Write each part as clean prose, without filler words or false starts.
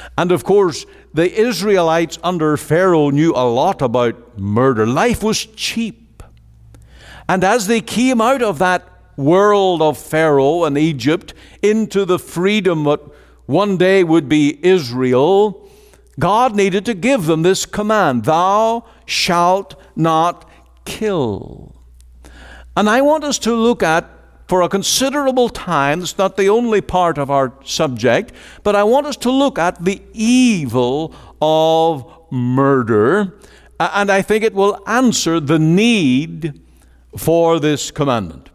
And of course, the Israelites under Pharaoh knew a lot about murder. Life was cheap. And as they came out of that world of Pharaoh and Egypt into the freedom that one day would be Israel, God needed to give them this command: thou shalt not kill. And I want us to look at, for a considerable time, it's not the only part of our subject, but I want us to look at the evil of murder, and I think it will answer the need for this commandment.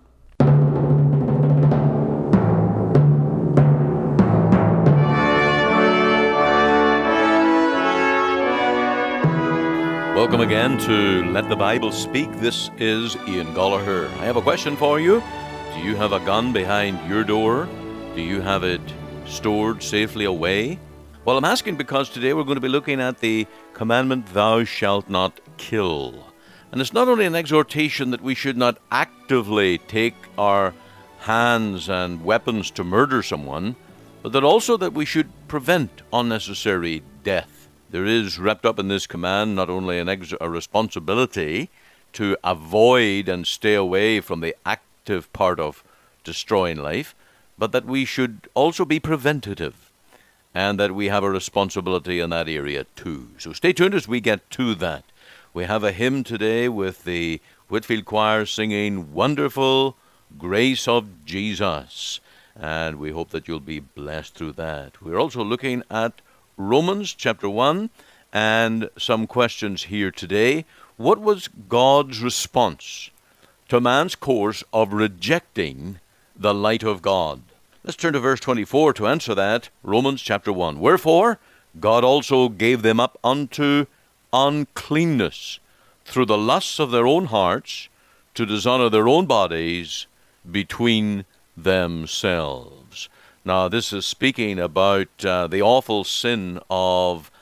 Welcome again to Let the Bible Speak. This is Ian Gollaher. I have a question for you. Do you have a gun behind your door? Do you have it stored safely away? Well, I'm asking because today we're going to be looking at the commandment, thou shalt not kill. And it's not only an exhortation that we should not actively take our hands and weapons to murder someone, but that also that we should prevent unnecessary death. There is wrapped up in this command not only a responsibility to avoid and stay away from the active part of destroying life, but that we should also be preventative, and that we have a responsibility in that area too. So stay tuned as we get to that. We have a hymn today with the Whitfield Choir singing Wonderful Grace of Jesus, and we hope that you'll be blessed through that. We're also looking at Romans chapter 1 and some questions here today. What was God's response to man's course of rejecting the light of God? Let's turn to verse 24 to answer that. Romans chapter 1. Wherefore, God also gave them up unto uncleanness through the lusts of their own hearts, to dishonor their own bodies between themselves. Now, this is speaking about the awful sin of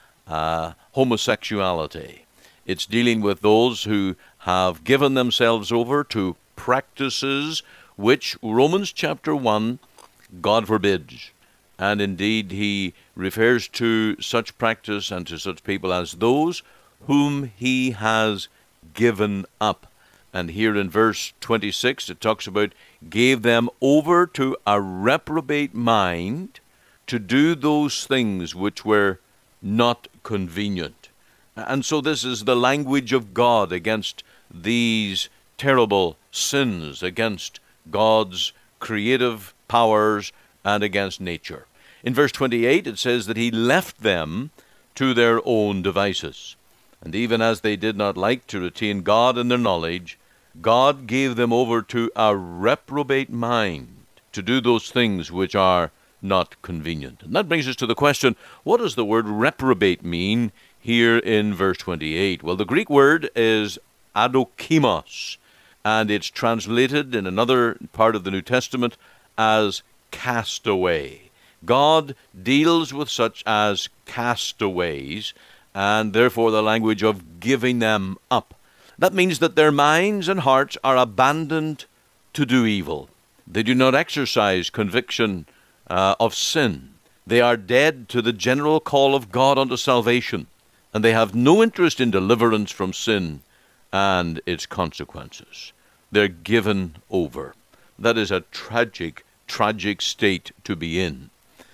homosexuality. It's dealing with those who have given themselves over to practices which Romans chapter 1, God forbids. And indeed, he refers to such practice and to such people as those whom he has given up. And here in verse 26, it talks about gave them over to a reprobate mind to do those things which were not convenient. And so this is the language of God against these terrible sins, against God's creative powers and against nature. In verse 28, it says that he left them to their own devices. And even as they did not like to retain God in their knowledge, God gave them over to a reprobate mind to do those things which are not convenient. And that brings us to the question, what does the word reprobate mean here in verse 28? Well, the Greek word is adokimos, and it's translated in another part of the New Testament as castaway. God deals with such as castaways, and therefore the language of giving them up. That means that their minds and hearts are abandoned to do evil. They do not exercise conviction of sin. They are dead to the general call of God unto salvation, and they have no interest in deliverance from sin and its consequences. They're given over. That is a tragic, tragic state to be in.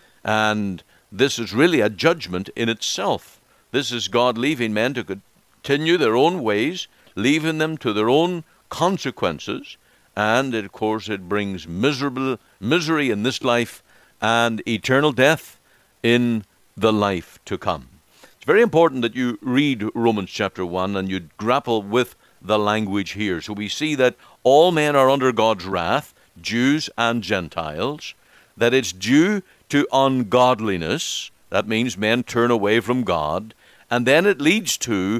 And this is really a judgment in itself. This is God leaving men to continue their own ways, leaving them to their own consequences, and of course it brings misery in this life and eternal death in the life to come. It's very important that you read Romans chapter 1 and you grapple with the language here. So we see that all men are under God's wrath, Jews and Gentiles, that it's due to ungodliness. That means men turn away from God, and then it leads to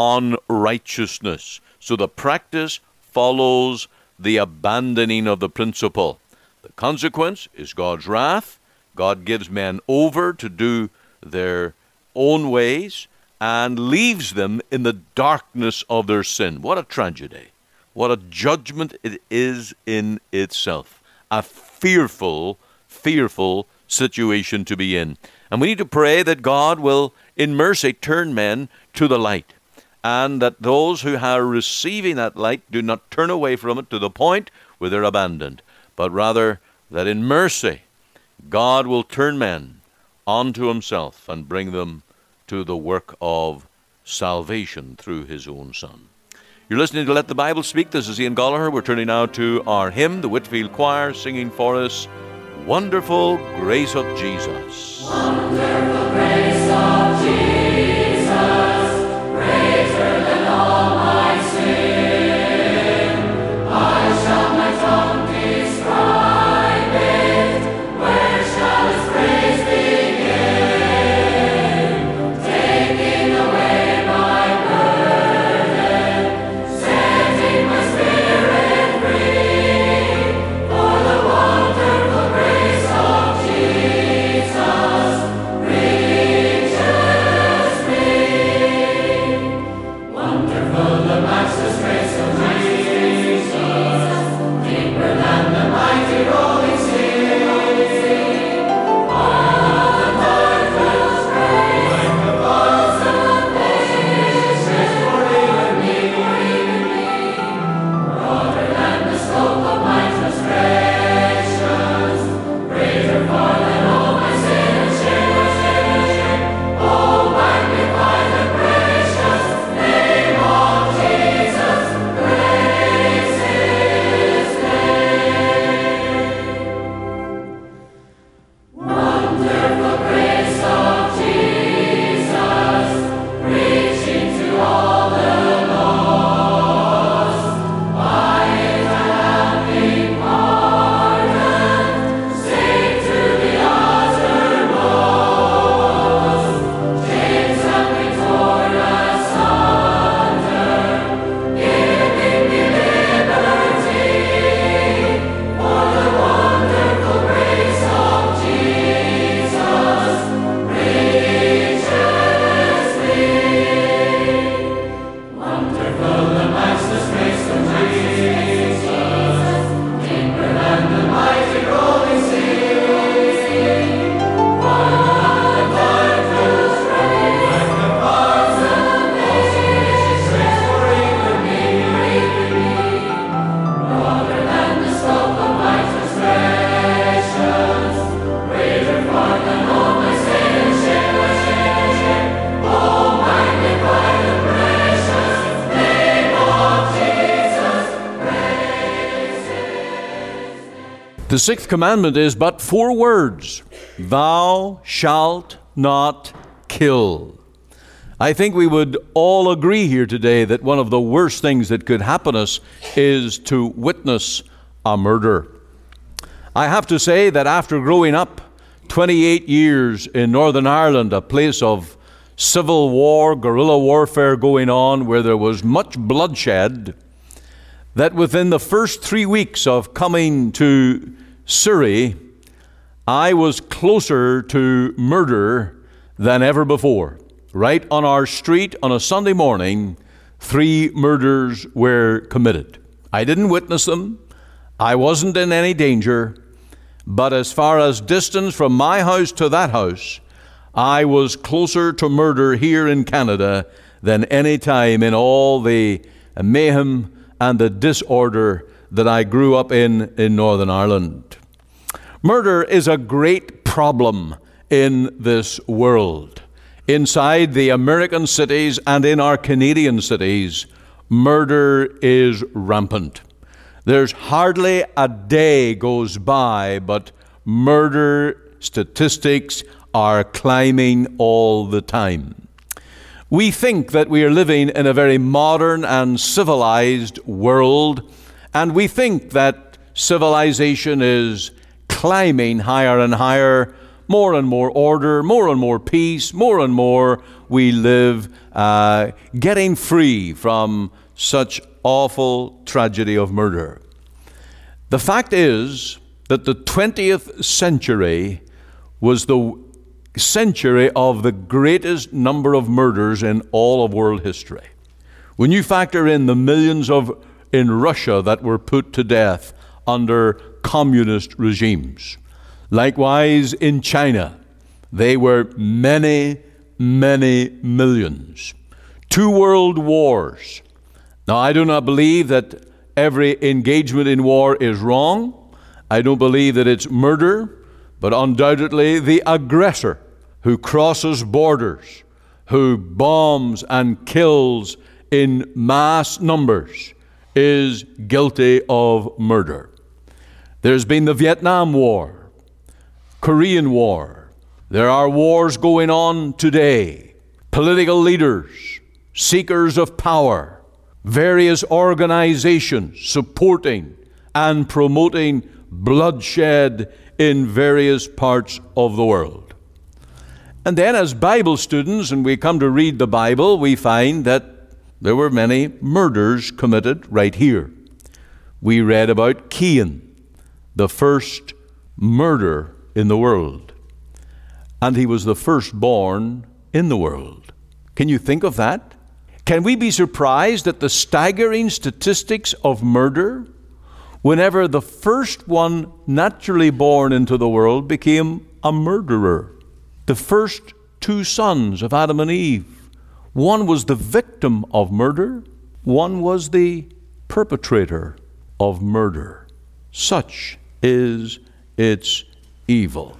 unrighteousness. So the practice follows the abandoning of the principle. The consequence is God's wrath. God gives men over to do their own ways and leaves them in the darkness of their sin. What a tragedy. What a judgment it is in itself. A fearful, fearful situation to be in. And we need to pray that God will, in mercy, turn men to the light, and that those who are receiving that light do not turn away from it to the point where they're abandoned, but rather that in mercy God will turn men unto himself and bring them to the work of salvation through his own Son. You're listening to Let the Bible Speak. This is Ian Gallagher. We're turning now to our hymn, the Whitfield Choir, singing for us, Wonderful Grace of Jesus. Wonderful grace of Jesus, greater than all my sin. I shall my tongue describe it. Where shall its praise begin? Taking away my burden, setting my spirit free. For the wonderful grace of Jesus reaches me. Wonderful the matchless grace of Jesus, deeper than the mighty rolling sea. All the darkness praise, like the bosom fishes for even me. Broader than the scope of my transgressions, greater far than all my sin and shame. Oh, magnify the precious name of Jesus. Praise his name. Wonderful grace of Jesus, reaching to all the lost. By it I have been pardoned, saved to the uttermost. Chains have been torn asunder, giving me liberty. For the wonderful grace of Jesus reaches me. Wonderful the matchless grace of Jesus, deeper than the mighty rolling sea. For the darkness raised, like the bosom fishes for even me. Broader than the scope of my transgressions, greater far than all my sin and shame. Oh, magnify the precious name of Jesus. Praise his The sixth commandment is but 4 words. Thou shalt not kill. I think we would all agree here today that one of the worst things that could happen us is to witness a murder. I have to say that after growing up 28 years in Northern Ireland, a place of civil war, guerrilla warfare going on, where there was much bloodshed, that within the first 3 weeks of coming to Surrey, I was closer to murder than ever before. Right on our street on a Sunday morning, 3 murders were committed. I didn't witness them. I wasn't in any danger. But as far as distance from my house to that house, I was closer to murder here in Canada than any time in all the mayhem and the disorder that I grew up in Northern Ireland. Murder is a great problem in this world. Inside the American cities and in our Canadian cities, murder is rampant. There's hardly a day goes by, but murder statistics are climbing all the time. We think that we are living in a very modern and civilized world, and we think that civilization is climbing higher and higher, more and more order, more and more peace, more and more we live getting free from such awful tragedy of murder. The fact is that the 20th century was the century of the greatest number of murders in all of world history. When you factor in the millions in Russia that were put to death under communist regimes, likewise in China, They were many, many millions. 2 world wars. Now, I do not believe that every engagement in war is wrong. I don't believe that it's murder, but undoubtedly the aggressor who crosses borders, who bombs and kills in mass numbers, is guilty of murder. There's been the Vietnam War, Korean War. There are wars going on today. Political leaders, seekers of power, various organizations supporting and promoting bloodshed in various parts of the world. And then as Bible students, and we come to read the Bible, we find that there were many murders committed right here. We read about Cain, the first murder in the world. And he was the firstborn in the world. Can you think of that? Can we be surprised at the staggering statistics of murder whenever the first one naturally born into the world became a murderer? The first 2 sons of Adam and Eve. One was the victim of murder. One was the perpetrator of murder. Such is its evil.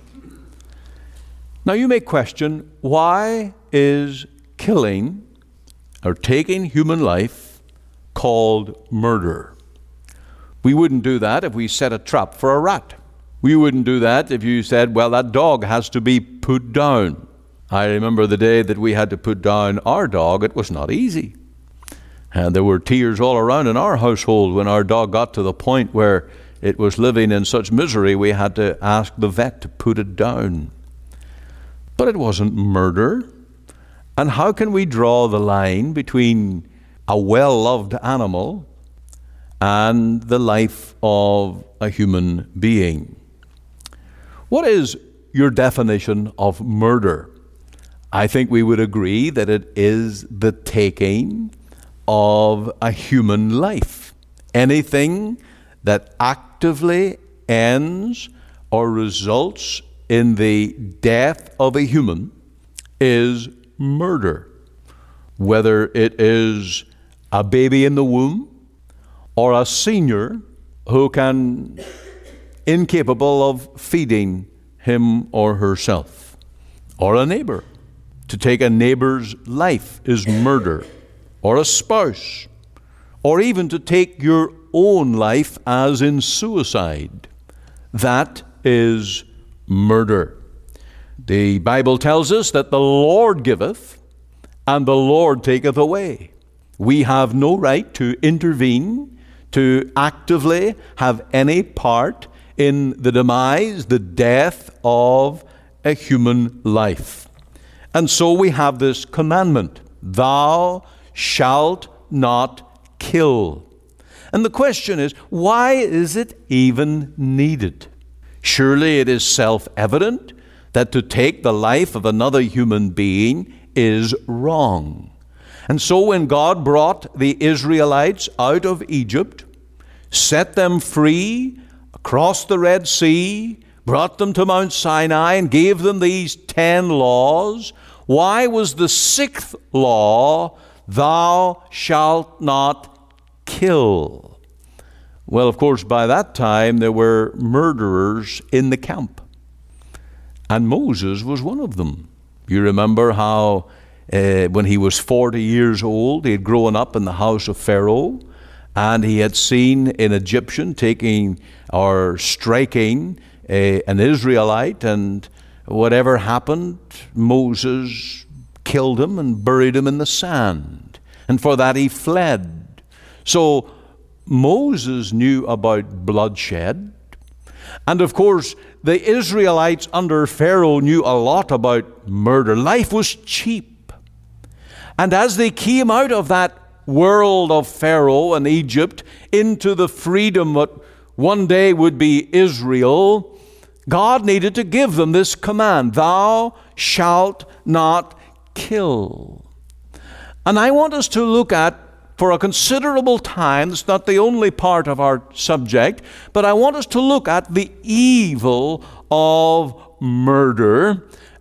Now you may question, why is killing or taking human life called murder? We wouldn't do that if we set a trap for a rat. We wouldn't do that if you said, well, that dog has to be put down. I remember the day that we had to put down our dog. It was not easy. And there were tears all around in our household when our dog got to the point where it was living in such misery we had to ask the vet to put it down. But it wasn't murder. And how can we draw the line between a well-loved animal and the life of a human being? What is your definition of murder? I think we would agree that it is the taking of a human life. Anything that actively ends or results in the death of a human is murder. Whether it is a baby in the womb or a senior who incapable of feeding him or herself, or a neighbor. To take a neighbor's life is murder, or a spouse, or even to take your own life as in suicide. That is murder. The Bible tells us that the Lord giveth and the Lord taketh away. We have no right to intervene, to actively have any part in the demise, the death of a human life. And so we have this commandment, thou shalt not kill. And the question is, why is it even needed? Surely it is self-evident that to take the life of another human being is wrong. And so when God brought the Israelites out of Egypt, set them free across the Red Sea, brought them to Mount Sinai and gave them these 10 laws, why was the 6th law, thou shalt not kill? Well, of course, by that time there were murderers in the camp. And Moses was one of them. You remember how when he was 40 years old, he had grown up in the house of Pharaoh, and he had seen an Egyptian taking or striking an Israelite, and whatever happened, Moses killed him and buried him in the sand. And for that he fled. So Moses knew about bloodshed. And of course, the Israelites under Pharaoh knew a lot about murder. Life was cheap. And as they came out of that world of Pharaoh and Egypt into the freedom that one day would be Israel, God needed to give them this command, thou shalt not kill. And I want us to look at, for a considerable time, it's not the only part of our subject, but I want us to look at the evil of murder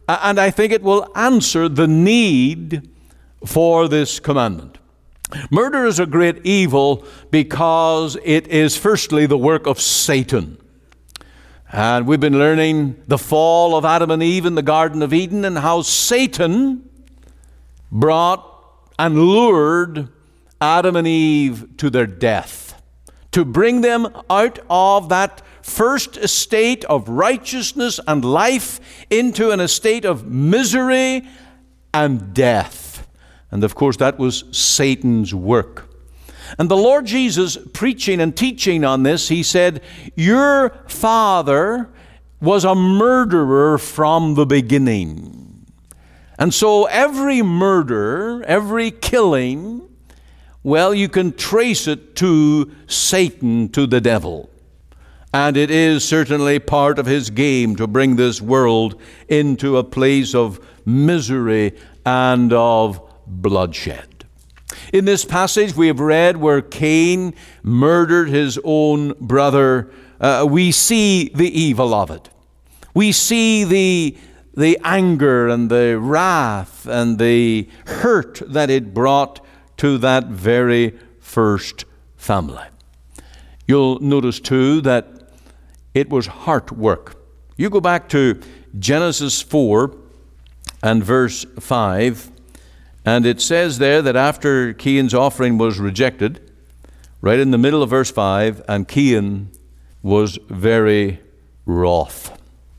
and I think it will answer the need for this commandment. Murder is a great evil because it is firstly the work of Satan. And we've been learning the fall of Adam and Eve in the Garden of Eden and how Satan brought and lured Adam and Eve to their death, to bring them out of that first estate of righteousness and life into an estate of misery and death. And of course, that was Satan's work. And the Lord Jesus, preaching and teaching on this, he said, your father was a murderer from the beginning. And so every murder, every killing, well, you can trace it to Satan, to the devil. And it is certainly part of his game to bring this world into a place of misery and of bloodshed. In this passage we have read where Cain murdered his own brother, we see the evil of it. We see the anger and the wrath and the hurt that it brought to that very first family. You'll notice too that it was heart work. You go back to Genesis 4 and verse 5, and it says there that after Cain's offering was rejected, right in the middle of verse 5, and Cain was very wroth.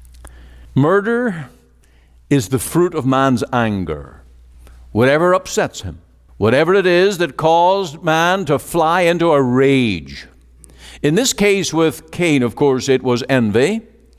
Murder is the fruit of man's anger. Whatever upsets him, whatever it is that caused man to fly into a rage. In this case with Cain, of course, it was envy,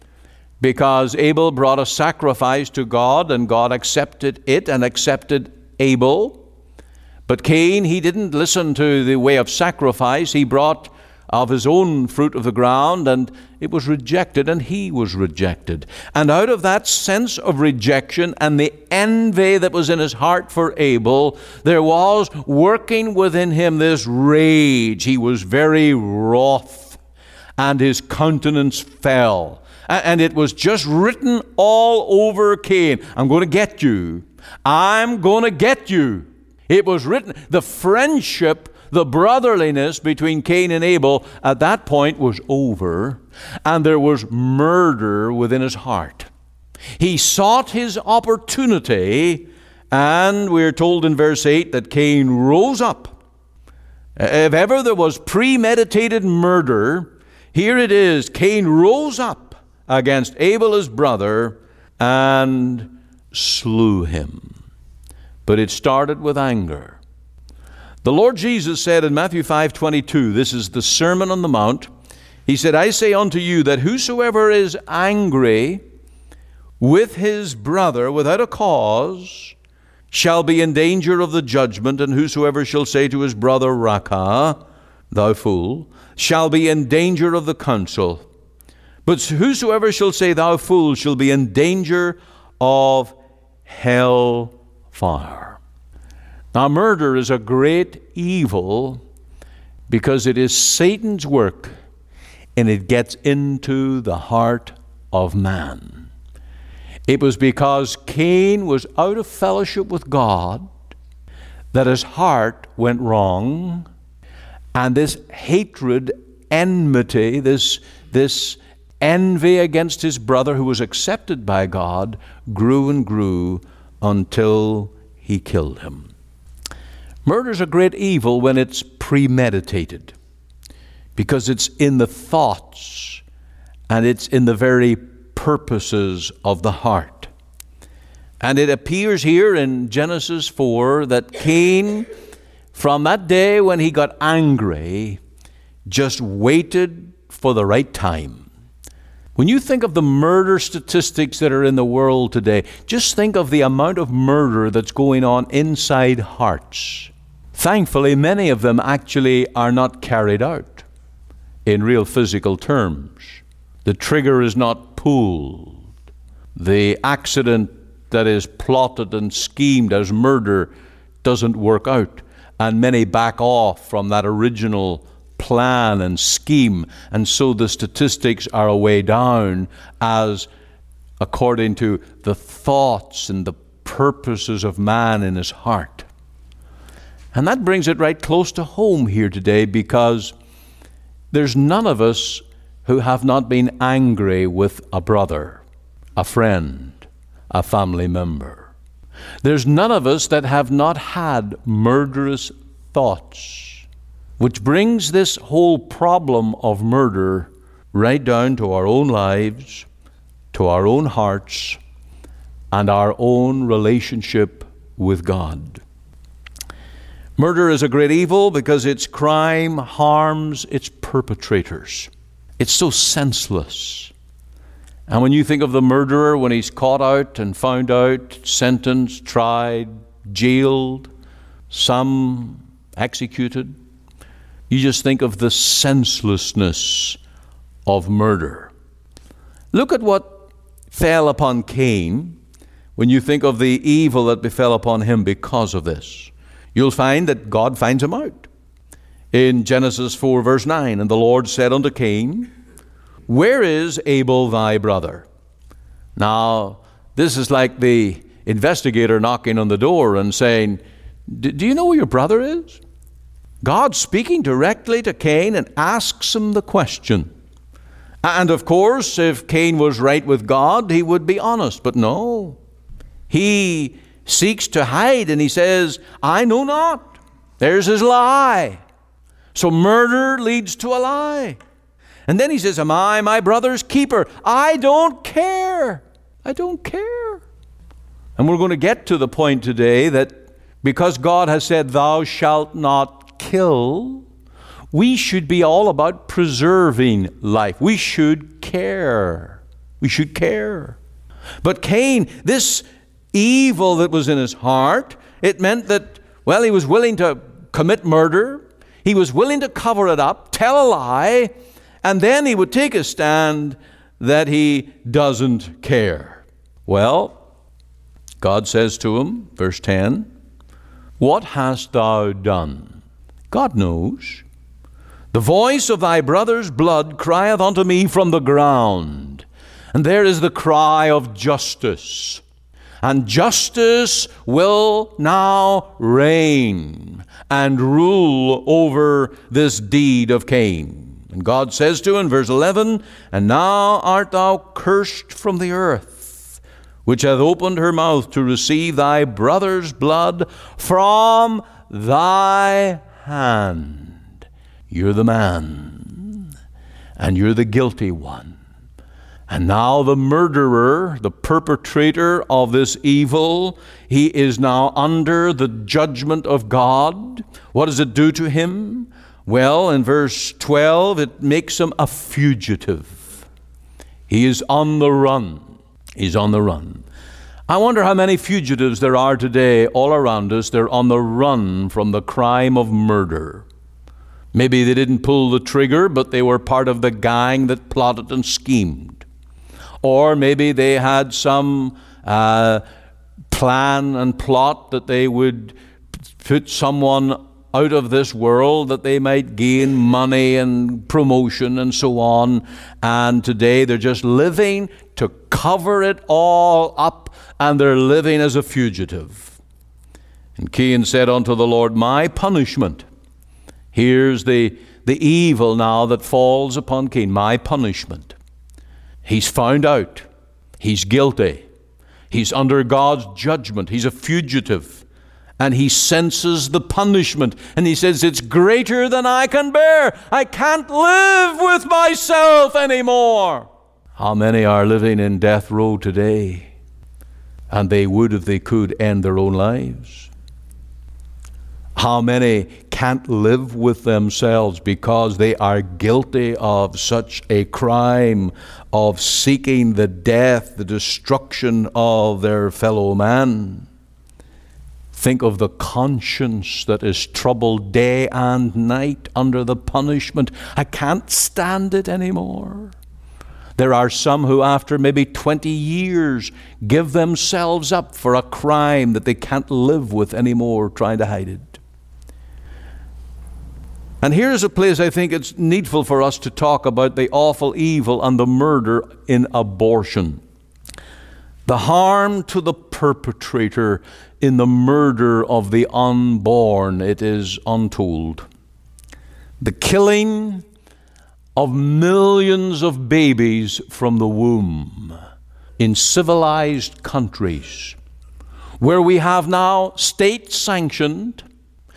because Abel brought a sacrifice to God, and God accepted it and accepted Abel. But Cain, he didn't listen to the way of sacrifice. He brought of his own fruit of the ground, and it was rejected, and he was rejected. And out of that sense of rejection and the envy that was in his heart for Abel, there was working within him this rage. He was very wroth, and his countenance fell. And it was just written all over Cain. I'm going to get you. I'm going to get you. It was written. The friendship, the brotherliness between Cain and Abel at that point was over, and there was murder within his heart. He sought his opportunity, and we're told in verse 8 that Cain rose up. If ever there was premeditated murder, here it is. Cain rose up against Abel his brother and slew him. But it started with anger. The Lord Jesus said in Matthew 5:22, this is the Sermon on the Mount, he said, I say unto you that whosoever is angry with his brother without a cause shall be in danger of the judgment, and whosoever shall say to his brother, Raca, thou fool, shall be in danger of the council. But whosoever shall say, thou fool, shall be in danger of hell fire. Now, murder is a great evil because it is Satan's work, and it gets into the heart of man. It was because Cain was out of fellowship with God that his heart went wrong, and this hatred, enmity, this envy against his brother who was accepted by God grew and grew until he killed him. Murder is a great evil when it's premeditated, because it's in the thoughts and it's in the very purposes of the heart. And it appears here in Genesis 4 that Cain, from that day when he got angry, just waited for the right time. When you think of the murder statistics that are in the world today, just think of the amount of murder that's going on inside hearts. Thankfully, many of them actually are not carried out in real physical terms. The trigger is not pulled. The accident that is plotted and schemed as murder doesn't work out, and many back off from that original plan and scheme, and so the statistics are way down as according to the thoughts and the purposes of man in his heart. And that brings it right close to home here today, because there's none of us who have not been angry with a brother, a friend, a family member. There's none of us that have not had murderous thoughts, which brings this whole problem of murder right down to our own lives, to our own hearts, and our own relationship with God. Murder is a great evil because its crime harms its perpetrators. It's so senseless. And when you think of the murderer, when he's caught out and found out, sentenced, tried, jailed, some executed, you just think of the senselessness of murder. Look at what fell upon Cain when you think of the evil that befell upon him because of this. You'll find that God finds him out. In Genesis 4 verse 9, and the Lord said unto Cain, where is Abel thy brother? Now, this is like the investigator knocking on the door and saying, do you know who your brother is? God speaking directly to Cain and asks him the question. And of course, if Cain was right with God, he would be honest. But no, he seeks to hide, and he says, I know not. There's his lie. So murder leads to a lie. And then he says, am I my brother's keeper? I don't care. I don't care. And we're going to get to the point today that because God has said, thou shalt not kill, we should be all about preserving life. We should care. We should care. But Cain, this evil that was in his heart, it meant that, well, he was willing to commit murder. He was willing to cover it up, tell a lie, and then he would take a stand that he doesn't care. Well, God says to him, verse 10, what hast thou done? God knows. The voice of thy brother's blood crieth unto me from the ground. And there is the cry of justice. And justice will now reign and rule over this deed of Cain. And God says to him in verse 11, and now art thou cursed from the earth, which hath opened her mouth to receive thy brother's blood from thy hand. You're the man, and you're the guilty one. And now the murderer, the perpetrator of this evil, he is now under the judgment of God. What does it do to him? Well, in verse 12, it makes him a fugitive. He is on the run. He's on the run. I wonder how many fugitives there are today all around us. They're on the run from the crime of murder. Maybe they didn't pull the trigger, but they were part of the gang that plotted and schemed. Or maybe they had some plan and plot that they would put someone out of this world that they might gain money and promotion and so on. And today they're just living to cover it all up, and they're living as a fugitive. And Cain said unto the Lord, my punishment. Here's the evil now that falls upon Cain, my punishment. He's found out. He's guilty. He's under God's judgment. He's a fugitive. And he senses the punishment. And he says, it's greater than I can bear. I can't live with myself anymore. How many are living in death row today? And they would, if they could, end their own lives. How many can't live with themselves because they are guilty of such a crime of seeking the death, the destruction of their fellow man? Think of the conscience that is troubled day and night under the punishment. I can't stand it anymore. There are some who after maybe 20 years give themselves up for a crime that they can't live with anymore, trying to hide it. And here's a place I think it's needful for us to talk about the awful evil and the murder in abortion. The harm to the perpetrator in the murder of the unborn, it is untold. The killing of millions of babies from the womb in civilized countries, where we have now state-sanctioned,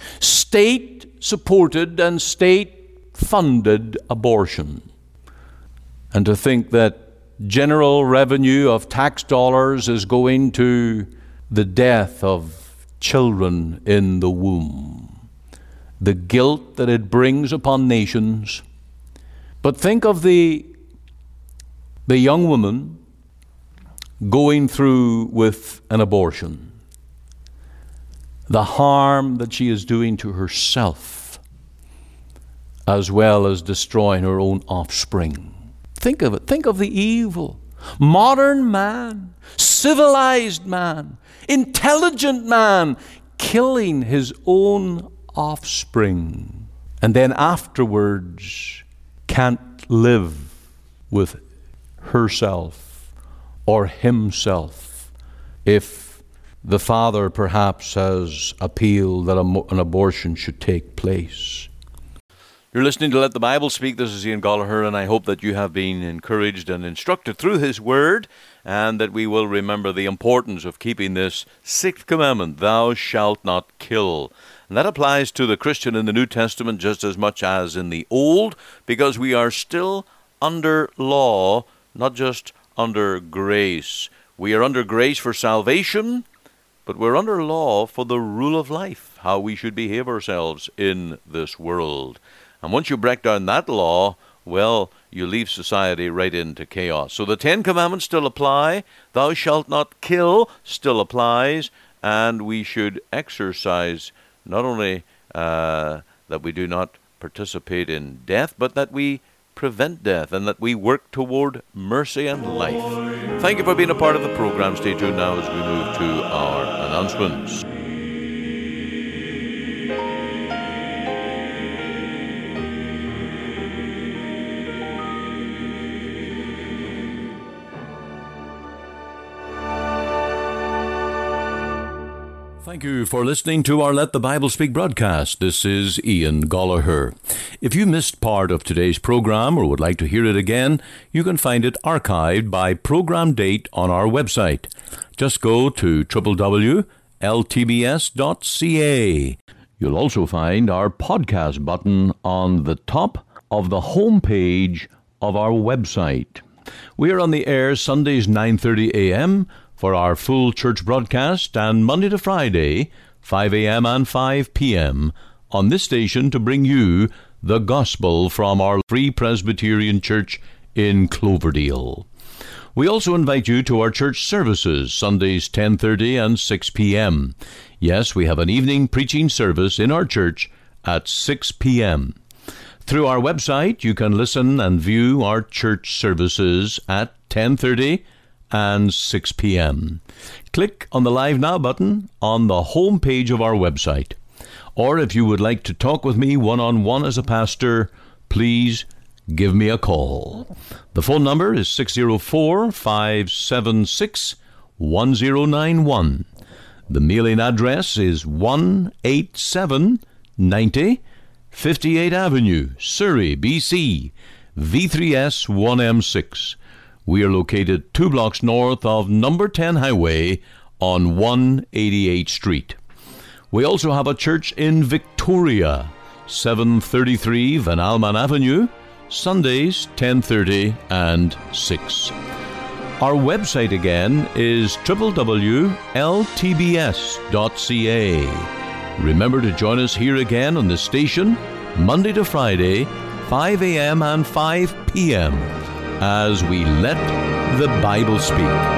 state-supported, and state-funded abortion. And to think that general revenue of tax dollars is going to the death of children in the womb, the guilt that it brings upon nations. But think of the young woman going through with an abortion, the harm that she is doing to herself, as well as destroying her own offspring. Think of it. Think of the evil. Modern man, civilized man, intelligent man, killing his own offspring, and then afterwards can't live with herself or himself if the father perhaps has appealed that an abortion should take place. You're listening to Let the Bible Speak. This is Ian Gallagher, and I hope that you have been encouraged and instructed through His Word, and that we will remember the importance of keeping this sixth commandment, thou shalt not kill. And that applies to the Christian in the New Testament just as much as in the Old, because we are still under law, not just under grace. We are under grace for salvation, but we're under law for the rule of life, how we should behave ourselves in this world. And once you break down that law, well, you leave society right into chaos. So the Ten Commandments still apply. Thou shalt not kill still applies. And we should exercise not only that we do not participate in death, but that we prevent death and that we work toward mercy and life. Thank you for being a part of the program. Stay tuned now as we move to our announcements. Thank you for listening to our Let the Bible Speak broadcast. This is Ian Gallagher. If you missed part of today's program or would like to hear it again, you can find it archived by program date on our website. Just go to www.ltbs.ca. You'll also find our podcast button on the top of the home page of our website. We are on the air Sundays 9:30 a.m., for our full church broadcast, and Monday to Friday, 5 a.m. and 5 p.m. on this station to bring you the gospel from our Free Presbyterian Church in Cloverdale. We also invite you to our church services, Sundays 10:30 and 6 p.m. Yes, we have an evening preaching service in our church at 6 p.m. Through our website, you can listen and view our church services at 10:30 and 6 p.m. Click on the Live Now button on the home page of our website. Or if you would like to talk with me one-on-one as a pastor, please give me a call. The phone number is 604-576-1091. The mailing address is 18790 58th Avenue, Surrey, BC, V3S 1M6. We are located 2 blocks north of number 10 Highway on 188th Street. We also have a church in Victoria, 733 Van Alman Avenue, Sundays 10:30 and 6. Our website again is www.ltbs.ca. Remember to join us here again on the station, Monday to Friday, 5 a.m. and 5 p.m., as we let the Bible speak.